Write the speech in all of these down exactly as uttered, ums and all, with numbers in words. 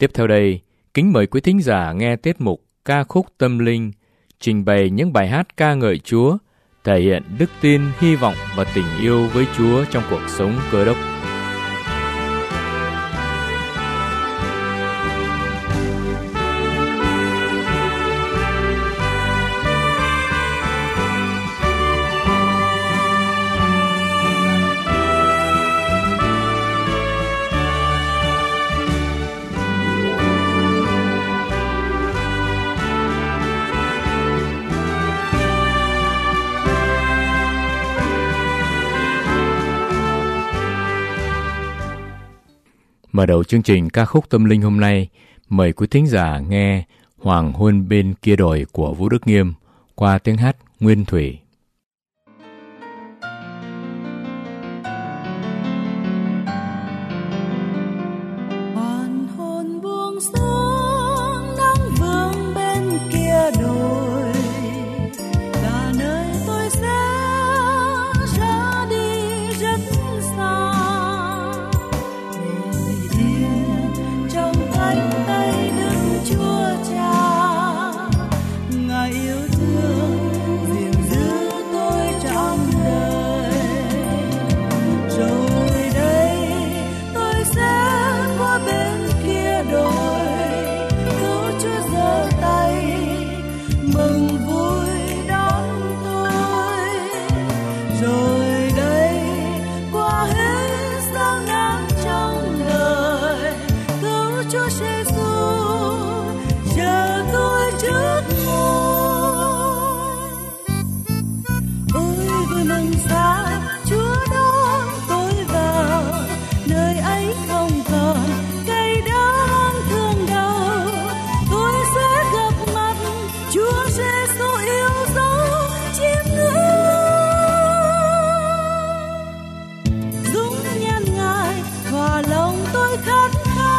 Tiếp theo đây, kính mời quý thính giả nghe tiết mục Ca khúc tâm linh, trình bày những bài hát ca ngợi Chúa, thể hiện đức tin, hy vọng và tình yêu với Chúa trong cuộc sống Cơ Đốc. Mở đầu chương trình ca khúc tâm linh hôm nay, mời quý thính giả nghe Hoàng hôn bên kia đồi của Vũ Đức Nghiêm qua tiếng hát Nguyên Thủy. Hoàng hôn buông xuống, nắng vương bên kia đồi là nơi tôi sẽ ra đi rất xa. Trong cánh tay Đức Chúa Cha, Ngài yêu thương gìn giữ tôi trọn đời. Rồi đây tôi sẽ qua bên kia đồi, cứu Chúa giơ tay mừng vui đón tôi. Rồi đây qua hết sao nắng trong đời, Chúa Giêsu chờ tôi trước ngôi. Ôi vui mừng xa Chúa đón tôi vào, nơi ấy không còn cây đắng thương đau. Tôi sẽ gặp mặt Chúa Giêsu yêu dấu chiêm ngưỡng. Dũng nhan Ngài hòa lòng tôi khát khao.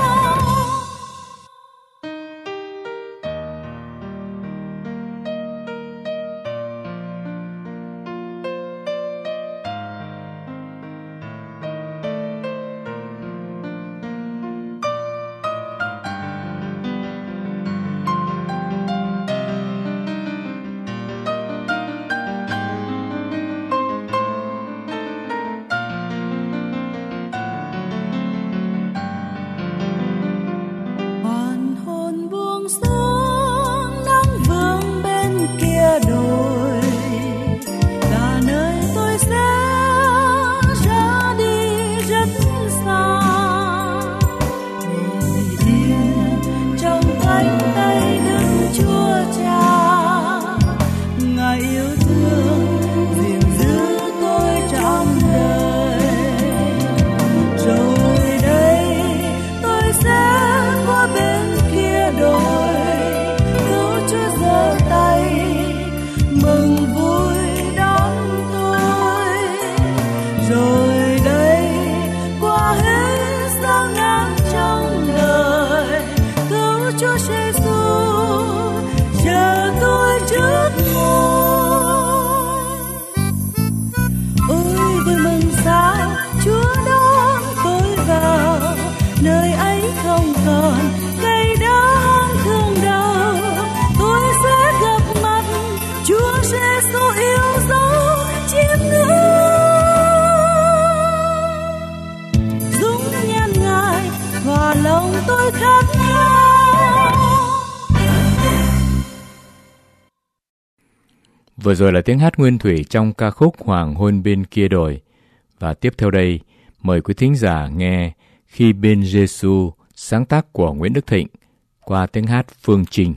Vừa rồi là tiếng hát Nguyên Thủy trong ca khúc Hoàng hôn bên kia đồi. Và tiếp theo đây, mời quý thính giả nghe Khi bên Giêsu, sáng tác của Nguyễn Đức Thịnh qua tiếng hát Phương Trinh.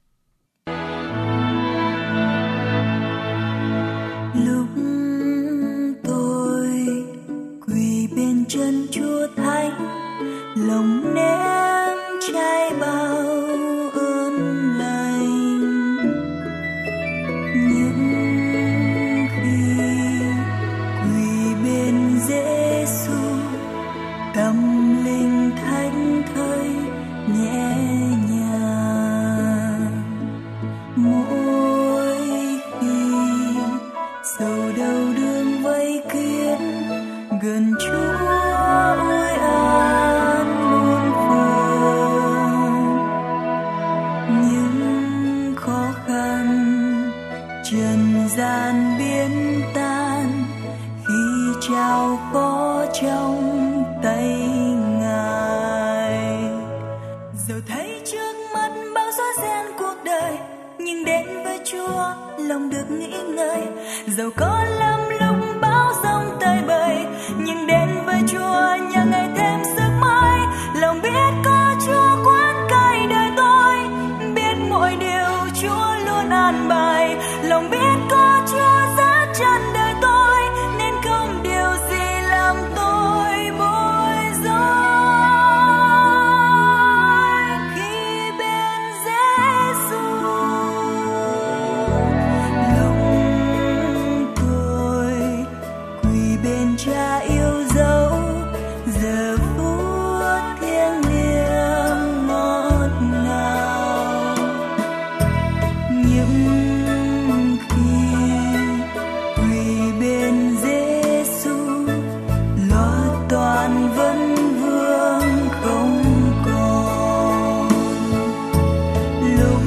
Lúc tôi quỳ bên chân Chúa Thánh, lòng ném trái bao ơn lành. Nhưng khi quỳ bên Giêsu, tâm linh thánh thơi nhẹ nhàng. Mỗi khi sầu đau đương vây kín gần Chúa ôi an muôn phần. gian biến tan khi trao có trong tay Ngài. Dẫu thấy trước mắt bao rối ren cuộc đời, nhưng đến với Chúa lòng được nghỉ ngơi. Dẫu có lắm lúc bão giông tơi bời, nhưng đến với Chúa nhờ Ngài thêm sức mới. Lòng biết có Chúa quán cai đời tôi, biết mọi điều Chúa luôn an bài. Lòng biết có Chúa dắt chân đời tôi, nên không điều gì làm tôi bối rối. Khi bên Giêsu lòng tôi quỳ bên Cha yêu dấu, giờ phút thiêng liêng ngọt ngào. Những khi quỳ bên Giêsu, lo toan vấn vương không còn. Lúc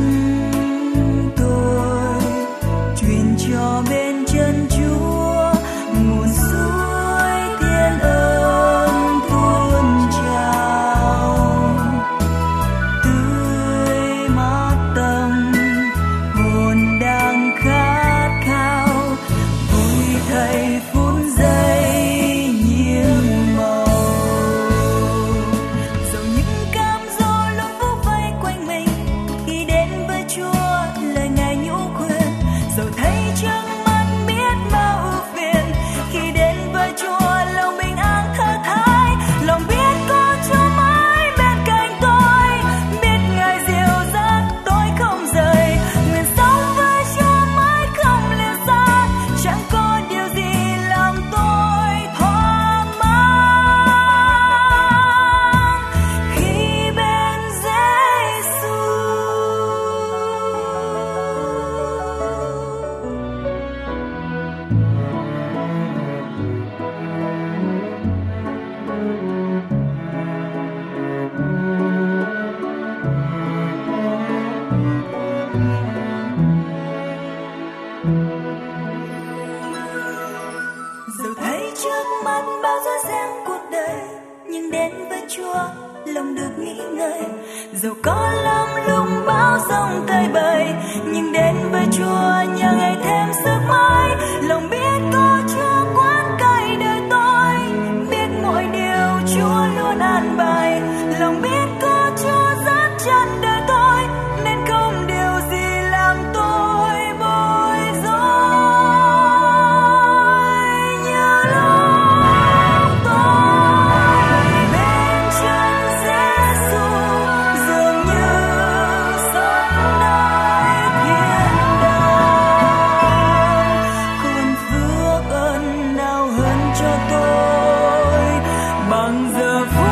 tôi truyền cho bên chân Chúa nguồn suối thiên ơn tuôn trào, tươi mát tâm hồn đang khát khao. Vui Thầy phút giây nhiễm màu, dẫu những cám dỗ luôn vỗ vây quanh mình, khi đến với Chúa lời Ngài nhủ khuyên. Dẫu thấy trước mắt biết bao ưu phiền, khi đến với Chúa lòng bình an thơ thái. Lòng biết có Chúa mãi bên cạnh tôi, biết Ngài dìu dắt tôi không rời. Nguyện sống với Chúa mãi không lìa xa, chẳng có điều gì làm tôi thỏa mãn. Khi bên Giêsu Dẫu thấy trước mắt bao rối ren cuộc đời, nhưng đến với Chúa lòng được nghỉ ngơi. Dẫu có lắm lúc bão giông tơi bời, nhưng đến với Chúa nhờ Ngài thêm sức mới. Lòng biết có Chúa quán cai đời tôi, biết mọi điều Chúa luôn an bài. Lòng biết có Chúa dắt chân đời tôi, nên không điều gì làm tôi bối rối. Nhờ lúc tôi bên chân Giêsu, dường như sống nơi thiên đàng. Còn phước ơn nào hơn cho tôi bằng giờ phút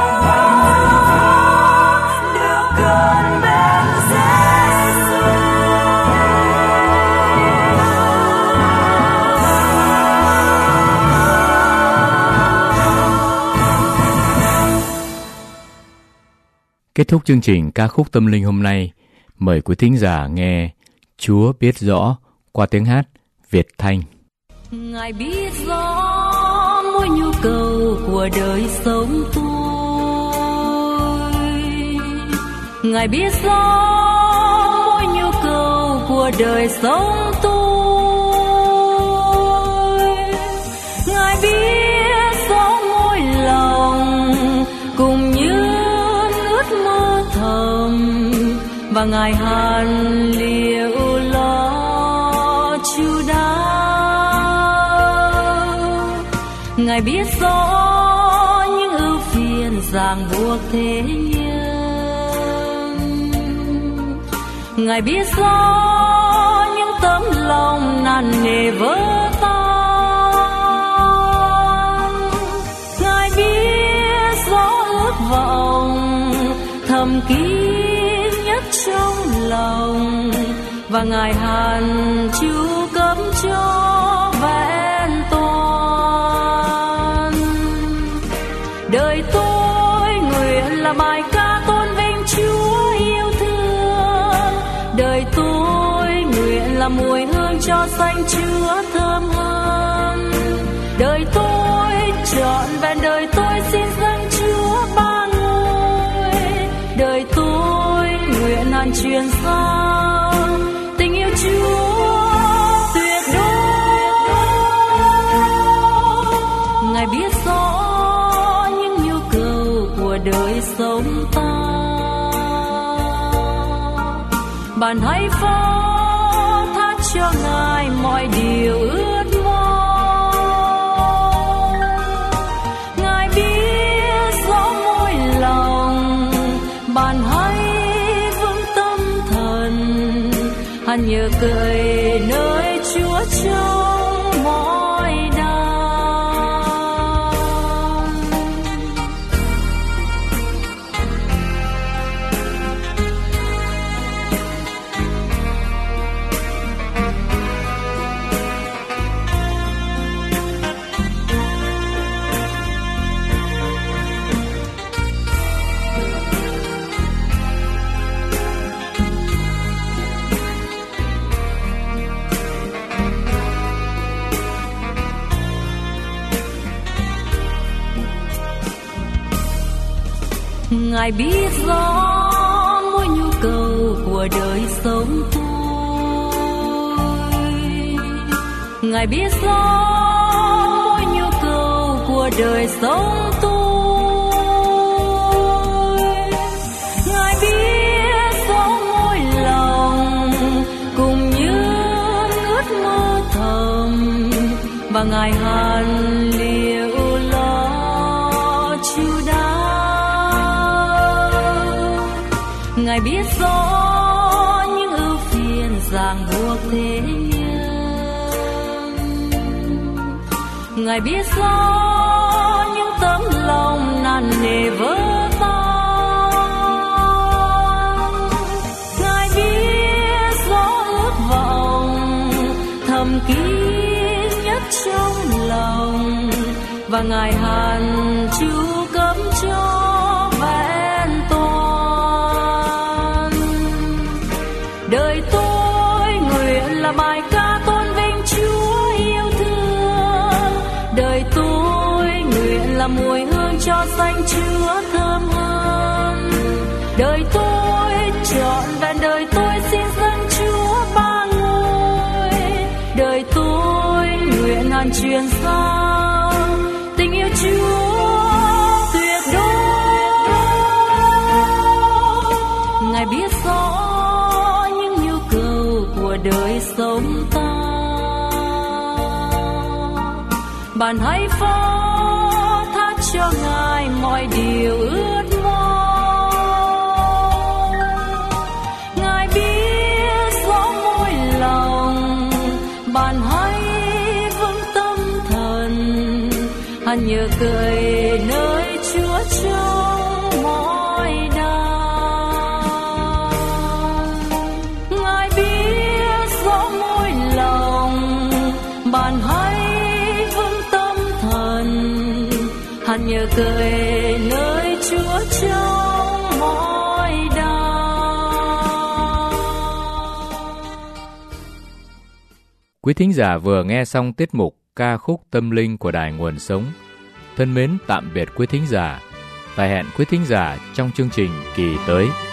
được gần bên Giêsu. Kết thúc chương trình ca khúc tâm linh hôm nay, mời quý thính giả nghe Chúa biết rõ qua tiếng hát Việt Thanh. Ngài biết rõ mỗi nhu cầu của đời sống tôi. Ngài biết rõ mỗi nhu cầu của đời sống tôi. Ngài biết rõ mỗi lòng cùng những ước mơ thầm, và Ngài hàn liệu lo chu đáo. Ngài biết rõ những ưu phiền ràng buộc thế nhân. Ngài biết rõ những tấm lòng nặng nề vỡ tan. Ngài biết rõ ước vọng thầm kín nhất trong lòng, và Ngài hàn chú cấm cho vẹn toàn. Đời tôi nguyện là bài ca tôn vinh Chúa yêu thương. Đời tôi nguyện là mùi hương cho xanh chúa thơm hơn. Đời tôi trọn vẹn, đời tôi xin dâng Chúa ba ngôi. Đời tôi nguyện hàn truyền giao tình yêu Chúa tuyệt đối. Ngài biết rõ những nhu cầu của đời sống ta, bạn hãy phó thác cho Ngài mọi điều ước mong. Ngài biết rõ mỗi lòng, bạn hãy vững tâm thần, hãy nhờ cậy nơi Chúa trong mọi đau. Ngài biết rõ mỗi nhu cầu của đời sống tôi. Ngài biết rõ mỗi nhu cầu của đời sống tôi. Ngài biết rõ mỗi lòng cùng những ước mơ thầm, và Ngài hàn liệu lo chu đáo. Ngài biết rõ những ưu phiền ràng buộc thế nhân. Ngài biết rõ những tấm lòng nặng nề vỡ tan. Ngài biết rõ ước vọng thầm kín nhất trong lòng, và Ngài hàn chú cấm cho vẹn toàn. Đời tôi nguyện là bài ca tôn vinh Chúa yêu thương. Đời tôi nguyện là mùi hương cho xanh Chúa thơm hơn. Đời tôi trọn vẹn, đời tôi xin dâng Chúa ba ngôi. Đời tôi nguyện hàn truyền giao tình yêu Chúa tuyệt đối. Ngài biết rõ của đời sống ta, bạn hãy phó thác cho Ngài mọi điều ước mong. Ngài biết rõ mỗi lòng, bạn hãy vững tâm thần, hãy nhờ cậy nơi Chúa trong mọi đau. Ngài biết rõ mỗi lòng, bạn hãy vững tâm thần, hãy nhờ cậy nơi Chúa trong mọi đau. Quý thính giả vừa nghe xong tiết mục ca khúc tâm linh của Đài Nguồn Sống. Thân mến tạm biệt quý thính giả và hẹn quý thính giả trong chương trình kỳ tới.